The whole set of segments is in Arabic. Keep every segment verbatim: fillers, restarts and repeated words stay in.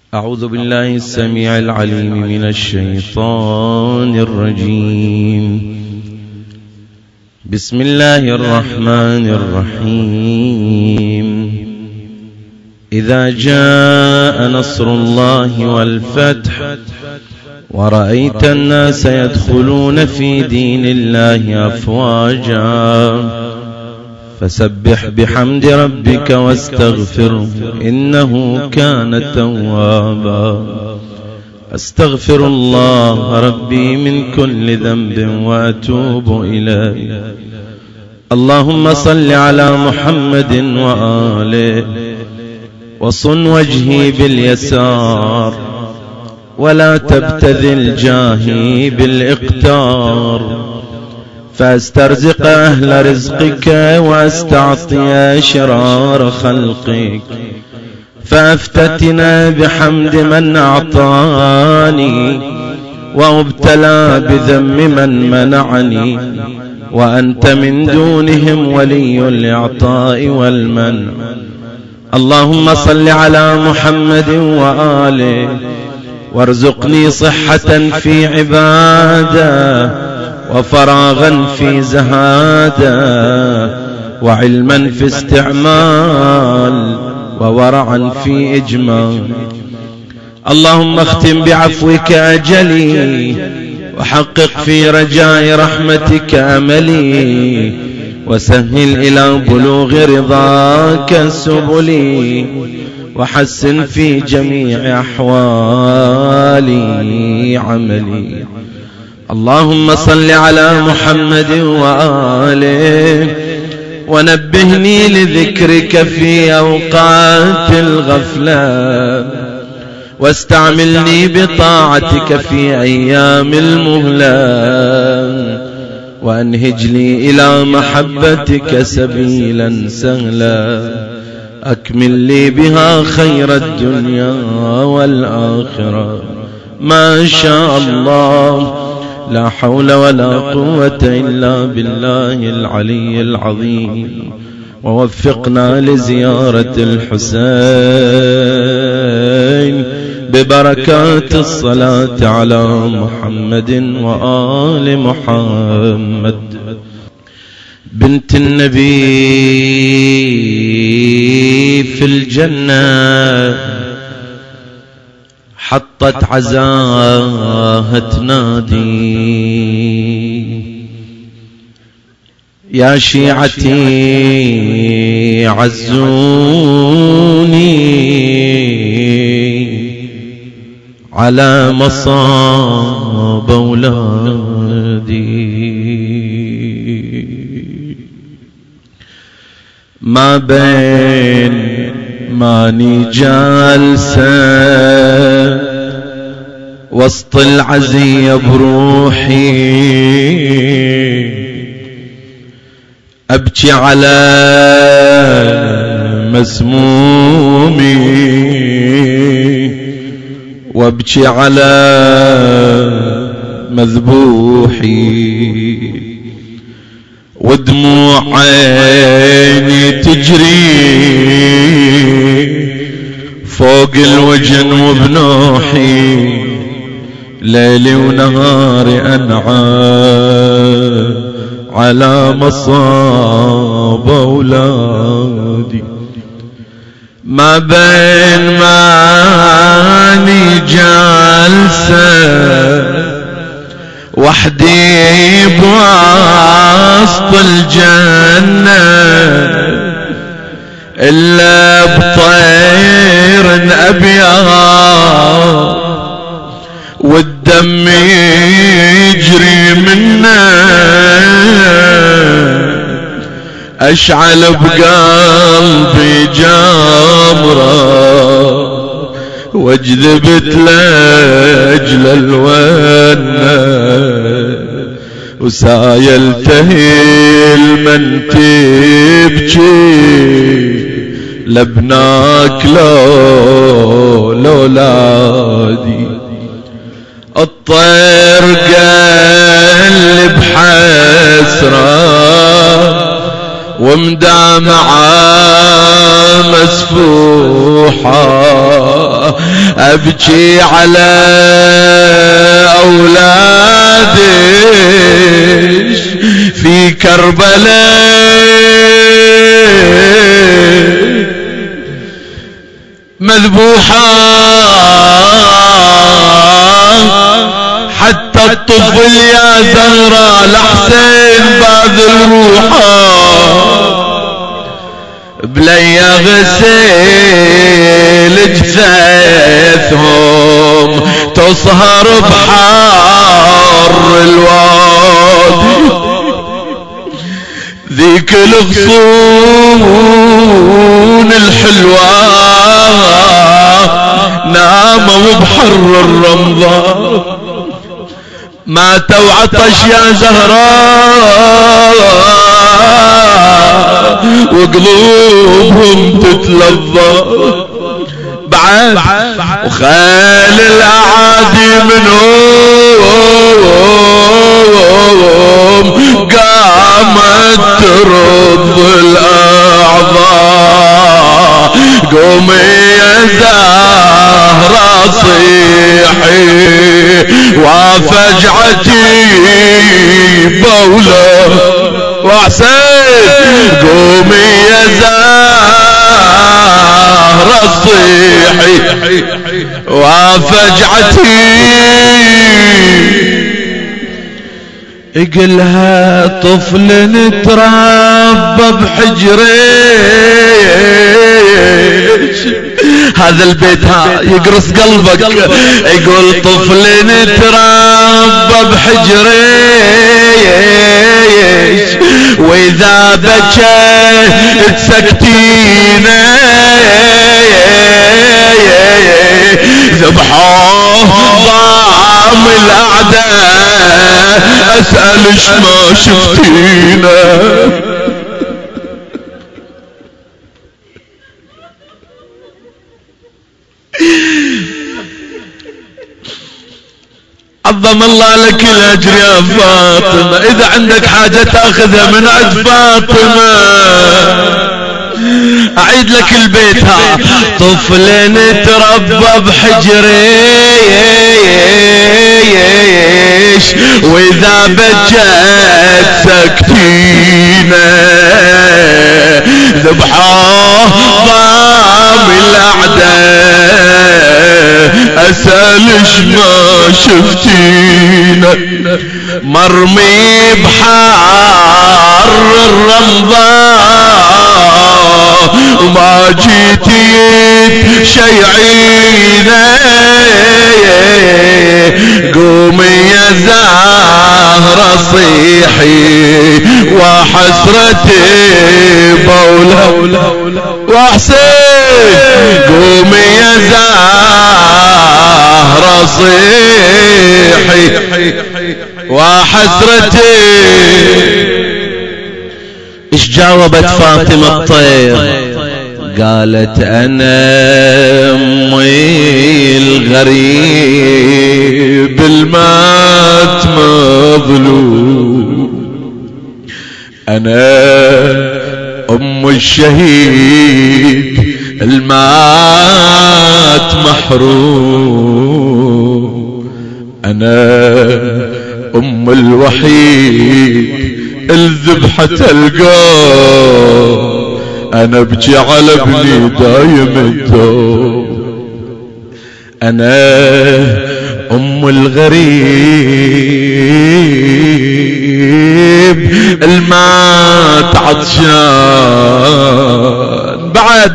أعوذ بالله السميع العليم من الشيطان الرجيم. بسم الله الرحمن الرحيم. إذا جاء نصر الله والفتح ورأيت الناس يدخلون في دين الله أفواجا فسبح بحمد ربك واستغفره إنه كان توابا. أستغفر الله ربي من كل ذنب وأتوب إليه. اللهم صل على محمد وآله وصن وجهي باليسار ولا تبتذل جاهي بالإقتار، فاسترزق أهل رزقك واستعطي شرار خلقك، فافتتنا بحمد من أعطاني وابتلى بذم من منعني، وأنت من دونهم ولي الإعطاء والمنع. اللهم صل على محمد وآله وارزقني صحة في عبادة وفراغا في زهادة وعلما في استعمال وورعا في إجمال. اللهم اختم بعفوك أجلي وحقق في رجاء رحمتك أملي، وسهل إلى بلوغ رضاك سبلي، وحسن في جميع أحوالي عملي. اللهم صل على محمد وآله ونبهني لذكرك في أوقات الغفلة، واستعملني بطاعتك في أيام المهلة، وأنهج لي إلى محبتك سبيلا سهلا، أكمل لي بها خير الدنيا والآخرة. ما شاء الله، لا حول ولا قوة إلا بالله العلي العظيم. ووفقنا لزيارة الحسين ببركات الصلاة على محمد وآل محمد. بنت النبي في الجنة حطت عزاها تنادي يا شيعتي عزوني على مصاب أولادي. ما بين ماني جالسة وسط العزية بروحي، أبكي على مسمومي وابكي على مذبوحي، ودموع عيني تجري فوق الوجن وبنوحي، ليلي ونهاري أنعى على مصاب أولادي. ما بين ماني جالسة وحدي بوسط الجنة، إلا بطير أبيض والدم يجري منه، أشعل بقلبي جمرة واجذبت لأجل الونة، وسايلته المن تبكي لبناك لو لولادي. الطير قلب حسرة ومدامعة مسفوحة أبكي على أولادي في كربلاء مذبوحة حتى الطفل يا زهرة لحسين باذل روحه بلي غسيل جثثهم تصهر بحار الوادي ذيك الغصون الحلوة ناموا بحر الرمضان ماتوا عطش يا زهراء وقلوبهم تتلظى بعد وخيل الأعادي منهم قامت ترض الأعضاء قومي يا زهرة صيحي وفجعتي بولة وحسين قومي يا زهرة صيحي وفجعتي اقلها طفل نتربى بحجريش هذا البيت ها يقرص قلبك يقول طفل نتربى بحجريش واذا بكيت سكتينه ذبحوه ضام الاعداء اسألش ما شفتينا عظم الله لك الاجر يا فاطمة اذا عندك حاجة تاخذها من عند فاطمة اعيد لك البيت ها طفل نتربى بحجريش واذا بجت سكتينه ذبحوه ضام الاعداء اسالش ما شفتينا مرمي بحار الرمضاء وما جيتي شيعينا قومي يا زهرة صيحي وحسرتي بولة وحسين قومي يا زهرة صيحي وحسرتي ايش جاوبت فاطمة الطير قالت انا امي الغريب المات مظلوم انا ام الشهيد المات محروم انا ام الوحيد الذبحة تلقاه انا ابكي على ابني دايم الدوم انا ام الغريب المات عطشان بعد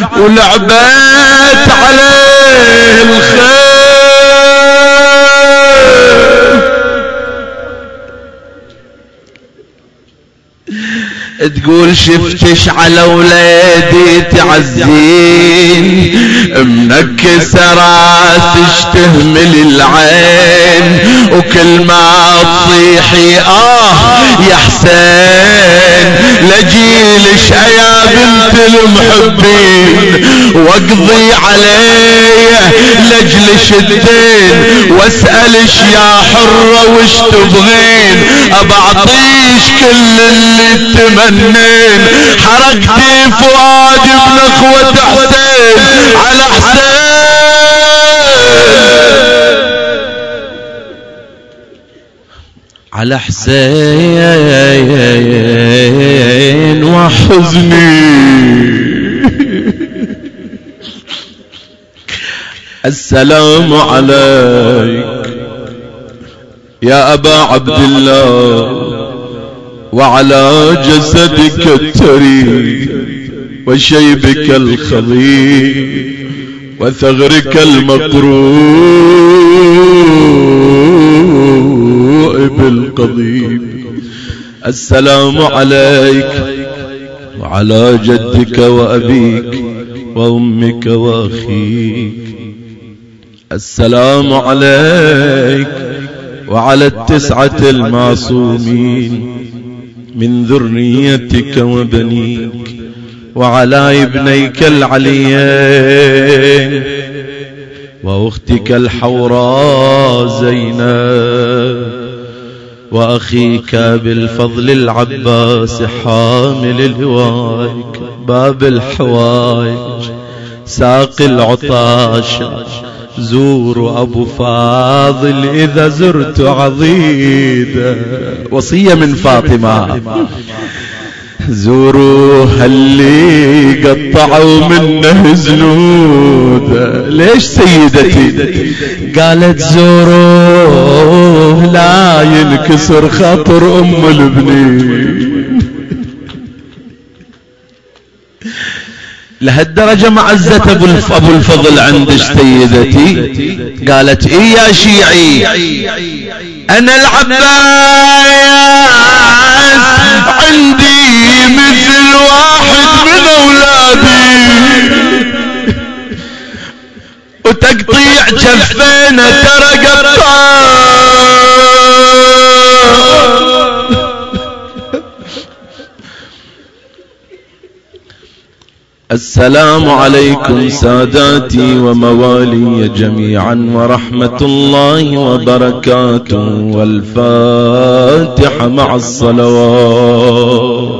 ولعبت عليه الخير تقول شفتش على ولادي تعزين منكسة راسش تهمل العين وكل ما تصيحي اه يا حسين لجيلش يا بنت المحبين واقضي عليه لجلش الدين واسألش يا حرة وش تبغين ابعطيش كل اللي تمنين حركتي فؤاد ابن اخوة حسين على حسين على حسين وحزني. السلام عليك يا أبا عبد الله وعلى جسدك التري وشيبك الخضير وثغرك المقروء بالقضيب. السلام عليك وعلى جدك وأبيك وأمك وأخيك. السلام عليك وعلى التسعة المعصومين من ذريتك وبنيك وعلى ابنيك العليين وأختك الحوراء زينب وأخيك بالفضل العباس حامل لوائك باب الحوائج ساقي العطاش. زوروا أبو فاضل إذا زرت عضيدا. وصية من فاطمة. زوروا هاللي قطعوا منه زنود. ليش سيدتي؟ قالت زوروا لا ينكسر خاطر أم البنين. لهالدرجة معزة أبو الفضل عندك سيدتي؟ قالت إيه يا شيعي، أنا العباس عندي مثل واحد من أولادي وتقطيع جفينه ترى قطار. السلام عليكم ساداتي وموالي جميعا ورحمة الله وبركاته. والفاتحة مع الصلوات.